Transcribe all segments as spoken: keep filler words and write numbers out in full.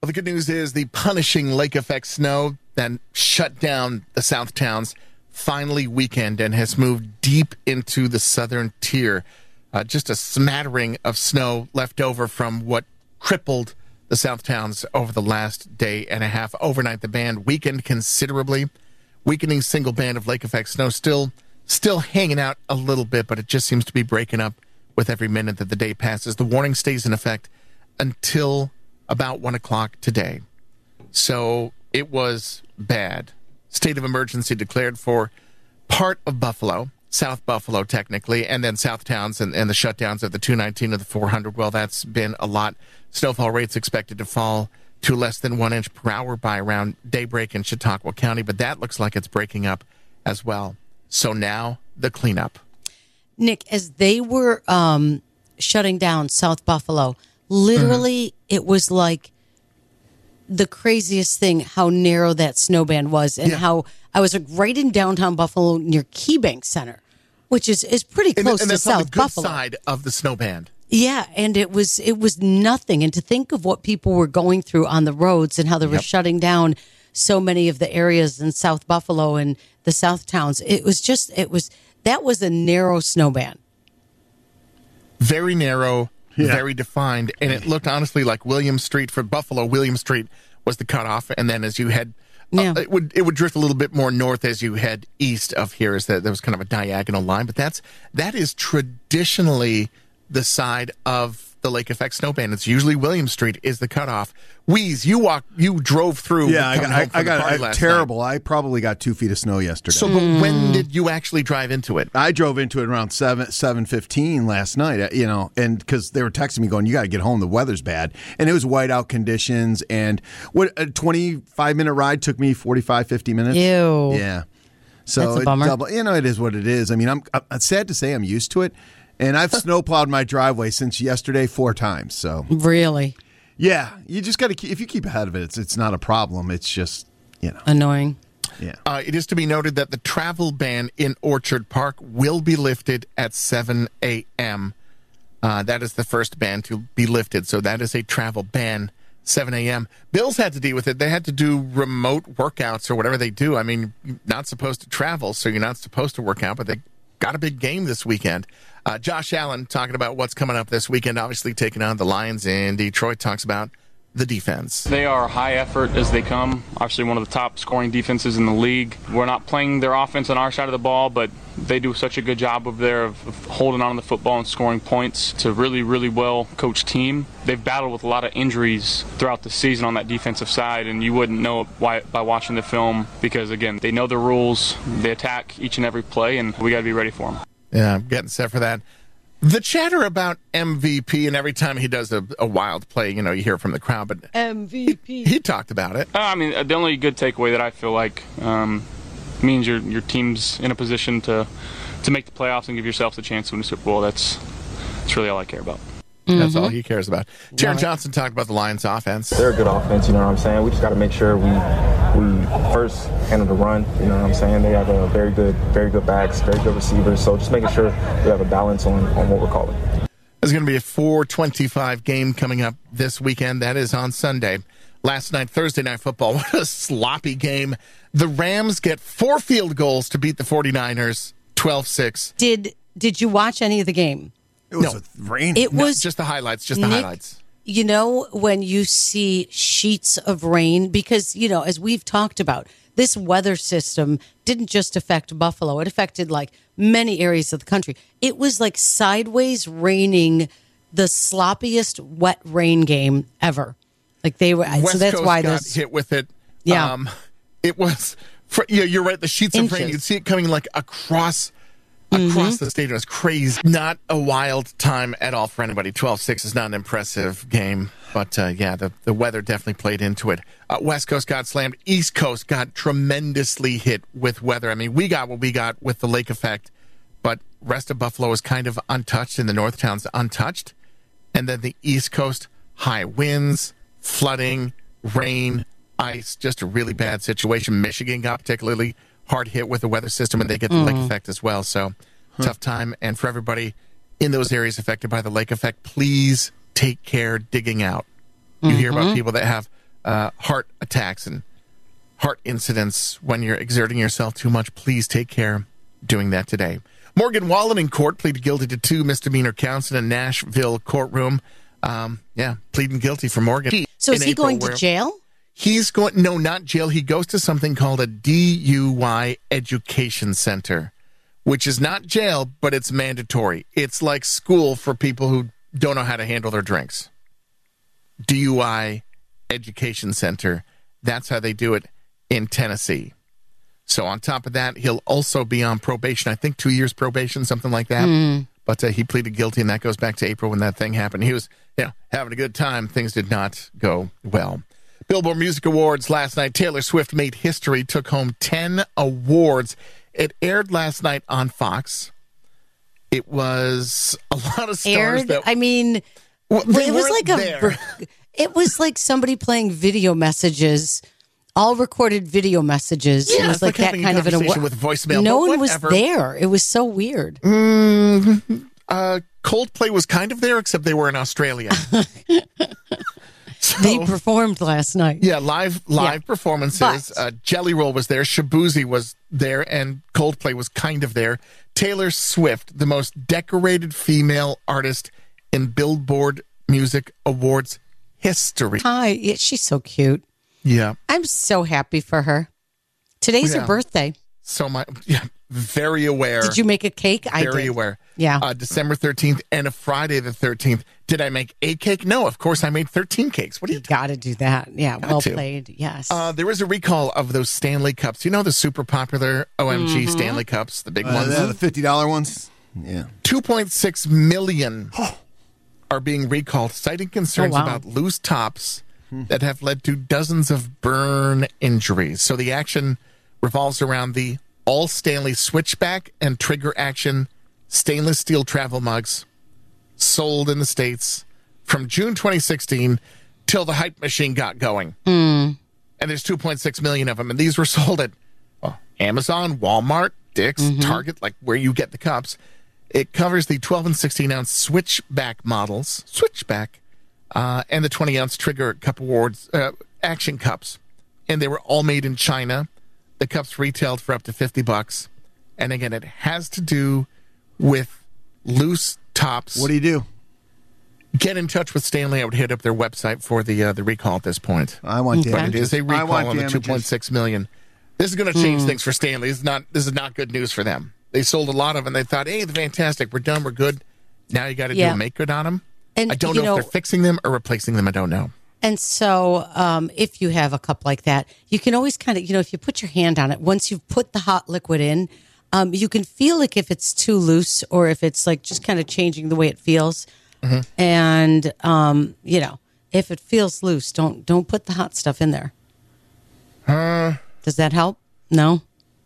Well, the good news is the punishing lake effect snow that shut down the South towns finally weakened and has moved deep into the southern tier. Uh, just a smattering of snow left over from what crippled the South towns over the last day and a half. Overnight, the band weakened considerably. Weakening single band of lake effect snow still still hanging out a little bit, but it just seems to be breaking up with every minute that the day passes. The warning stays in effect until about one o'clock today. So it was bad. State of emergency declared for part of Buffalo, South Buffalo technically, and then South Towns and, and the shutdowns of the two nineteen and the four hundred. Well, that's been a lot. Snowfall rates expected to fall to less than one inch per hour by around daybreak in Chautauqua County, but that looks like it's breaking up as well. So now the cleanup. Nick, as they were um, shutting down South Buffalo, literally mm-hmm. it was like the craziest thing how narrow that snow band was, and yeah. how I was like, right in downtown Buffalo near KeyBank Center, which is, is pretty close and, and to that's South on the good Buffalo. Side of the snow band. Yeah, and it was it was nothing. And to think of what people were going through on the roads and how they were yep. shutting down so many of the areas in South Buffalo and the South towns, it was just it was that was a narrow snow band. Very narrow, yeah. very defined, and it looked honestly like William Street for Buffalo. William Street was the cutoff, and then as you head, yeah. uh, it would it would drift a little bit more north as you head east of here. Is that there was kind of a diagonal line, but that's that is traditionally the side of the lake effect snowband. It's usually William Street is the cutoff. Wheeze, you walk, you drove through. Yeah, I got, I, I got I, terrible. Night. I probably got two feet of snow yesterday. So, but when did you actually drive into it? I drove into it around seven seven fifteen last night. You know, and because they were texting me going, "You got to get home. The weather's bad," and it was whiteout conditions. And what a twenty-five minute ride took me forty-five, fifty minutes. Ew. Yeah. So That's a bummer. It double, you know, it is what it is. I mean, I'm, I'm sad to say I'm used to it. And I've snowplowed my driveway since yesterday four times. So really, yeah, you just got to keep. If you keep ahead of it, it's it's not a problem. It's just you know annoying. Yeah. Uh, it is to be noted that the travel ban in Orchard Park will be lifted at seven a.m. Uh, that is the first ban to be lifted. So that is a travel ban. seven a.m. Bills had to deal with it. They had to do remote workouts or whatever they do. I mean, you're not supposed to travel, so you're not supposed to work out, but they got a big game this weekend. Uh, Josh Allen talking about what's coming up this weekend, obviously taking on the Lions in Detroit, talks about the defense. They are high effort as they come. Obviously one of the top scoring defenses in the league. We're not playing their offense on our side of the ball, but they do such a good job of there of, of holding on to the football and scoring points. It's a really, really well coached team. They've battled with a lot of injuries throughout the season on that defensive side, and you wouldn't know it by, by watching the film because, again, they know the rules. They attack each and every play, and we got to be ready for them. Yeah, I'm getting set for that. The chatter about M V P, and every time he does a, a wild play, you know, you hear from the crowd, but M V P. He, he talked about it. Uh, I mean, the only good takeaway that I feel like um, means your your team's in a position to to make the playoffs and give yourself the chance to win the Super Bowl. That's that's really all I care about. Mm-hmm. That's all he cares about. Taron Johnson talked about the Lions' offense. They're a good offense, you know what I'm saying? We just got to make sure we we first handle the run, you know what I'm saying? They have a very good, very good backs, very good receivers, so just making sure we have a balance on, on what we're calling. There's going to be a four twenty-five game coming up this weekend. That is on Sunday. Last night, Thursday Night Football, what a sloppy game. The Rams get four field goals to beat the 49ers, twelve six. Did Did you watch any of the game? It was no. a rain. It no, was just the highlights, just the Nick, highlights. You know, when you see sheets of rain, because, you know, as we've talked about, this weather system didn't just affect Buffalo. It affected like many areas of the country. It was like sideways raining, the sloppiest wet rain game ever. Like they were, West so that's Coast why got this hit with it. Yeah. Um, it was, for, yeah, you're right. The sheets Inches. of rain, you'd see it coming like across across mm-hmm. the stadium. It was crazy. Not a wild time at all for anybody. twelve six is not an impressive game, but uh, yeah, the, the weather definitely played into it. Uh, West Coast got slammed. East Coast got tremendously hit with weather. I mean, we got what we got with the lake effect, but rest of Buffalo is kind of untouched, and the North Town's untouched. And then the East Coast, high winds, flooding, rain, ice, just a really bad situation. Michigan got particularly hard hit with the weather system, and they get the mm. lake effect as well. So huh. tough time. And for everybody in those areas affected by the lake effect, please take care digging out. You mm-hmm. hear about people that have uh, heart attacks and heart incidents when you're exerting yourself too much. Please take care doing that today. Morgan Wallen in court pleaded guilty to two misdemeanor counts in a Nashville courtroom. Um, yeah, pleading guilty for Morgan. So is in he April, going to where jail? He's going, no, not jail. He goes to something called a D U I education center, which is not jail, but it's mandatory. It's like school for people who don't know how to handle their drinks. D U I education center. That's how they do it in Tennessee. So on top of that, he'll also be on probation. I think two years probation, something like that. Mm. But uh, he pleaded guilty, and that goes back to April when that thing happened. He was, you know, having a good time. Things did not go well. Billboard Music Awards last night. Taylor Swift made history, took home ten awards. It aired last night on Fox. It was a lot of stars. Aired? That, I mean, well, they it was weren't like there. a. It was like somebody playing video messages, all recorded video messages. Yeah, it was it's like, like that having a kind of an conversation award. with voicemail, No but one was whatever. there. It was so weird. Mm, uh, Coldplay was kind of there, except they were in Australia. So, They performed last night. yeah, live live Yeah. performances. But- uh, Jelly Roll was there. Shabuzi was there, and Coldplay was kind of there. Taylor Swift, the most decorated female artist in Billboard Music Awards history. Hi, yeah, she's so cute. Yeah, I'm so happy for her. Today's Yeah. her birthday. so my yeah, very aware. Did you make a cake? I Very did. aware. Yeah. Uh, December thirteenth and a Friday the thirteenth. Did I make a cake? No, of course I made thirteen cakes. What are you doing? Got to do that. Yeah, well to. played. Yes. Uh, there was a recall of those Stanley Cups. You know the super popular O M G Mm-hmm. Stanley Cups, the big Uh, ones? the fifty dollar ones? Yeah. two point six million are being recalled, citing concerns Oh, wow. about loose tops that have led to dozens of burn injuries. So the action revolves around the all Stanley switchback and trigger action stainless steel travel mugs sold in the States from June twenty sixteen till the hype machine got going. And there's two point six million of them. And these were sold at well, Amazon, Walmart, Dick's, Target, like where you get the cups. It covers the twelve and sixteen ounce switchback models, switchback, uh, and the twenty ounce trigger cup awards, uh, action cups. And they were all made in China. The cups retailed for up to fifty bucks. And again, it has to do with loose tops. What do you do? Get in touch with Stanley. I would hit up their website for the uh, the recall at this point. I want Okay. But damages. it is a I recall want on the damages. two point six million. This is going to change things for Stanley. This is not this is not good news for them. They sold a lot of them. They thought, hey, they're fantastic. We're done. We're good. Now you got to Yeah. do a make good on them. And, I don't you know, know- if they're fixing them or replacing them. I don't know. And so, um, if you have a cup like that, you can always kind of, you know, if you put your hand on it, once you've put the hot liquid in, um, you can feel like if it's too loose or if it's like just kind of changing the way it feels. Mm-hmm. And um, you know, if it feels loose, don't don't put the hot stuff in there. Uh, Does that help? No.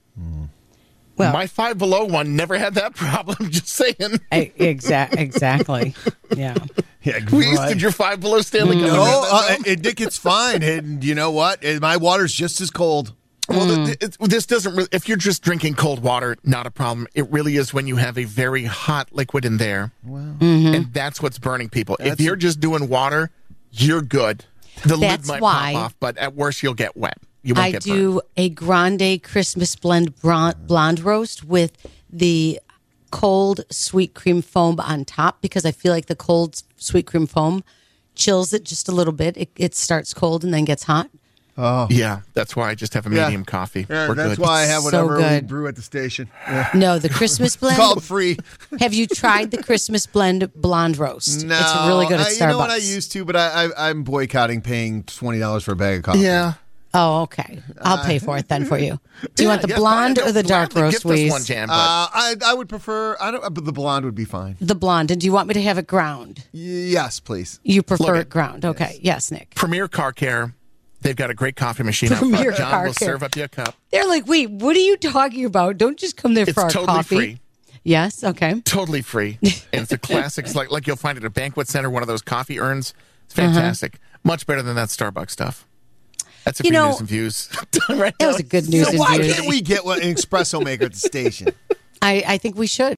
Well, My Five Below one never had that problem. Just saying. exactly, exactly. Yeah. Yeah, Please, right. did your Five Below Stanley Cup? No, have that uh, problem? it, Dick, it's fine. And you know what? It- my water's just as cold. Well, th- th- this doesn't really, if you're just drinking cold water, not a problem. It really is when you have a very hot liquid in there. And that's what's burning people. If That's- you're just doing water, you're good. The That's lid might why pop off, but at worst, you'll get wet. You won't I get do burned. a grande Christmas blend blonde, blonde roast with the cold sweet cream foam on top because I feel like the cold sweet cream foam chills it just a little bit. It, it starts cold and then gets hot. Yeah, that's why I just have a Yeah. medium coffee. Yeah, We're that's good. why I have So whatever we good. brew at the station. Yeah. No, the Christmas It's called blend. free. Have you tried the Christmas blend blonde roast? No, it's really good at I, Starbucks. You know what I used to, but I, I, I'm boycotting paying twenty dollars for a bag of coffee. Yeah. Oh, okay. I'll pay for it then for you. Do you Yeah, want the yeah, blonde fine. or the dark Gladly roast, gift us Weeze? one, Jan, but Uh, I, I would prefer. I don't. But the blonde would be fine. The blonde. And do you want me to have it ground? Yes, please. You prefer Look, it ground? Okay. Yes, Nick. Premier Car Care, they've got a great coffee machine out Premier front. John Car will Care. serve up you a cup. They're like, wait, what are you talking about? Don't just come there It's for our totally coffee. free. Yes. Okay. Totally free. And it's a classic. It's like, like you'll find at a banquet center, one of those coffee urns. It's Uh-huh. fantastic. Much better than that Starbucks stuff. That's a You free know, news and views. right That now. was a good news So and why views. can't we get one, an espresso maker at the station? I, I think we should.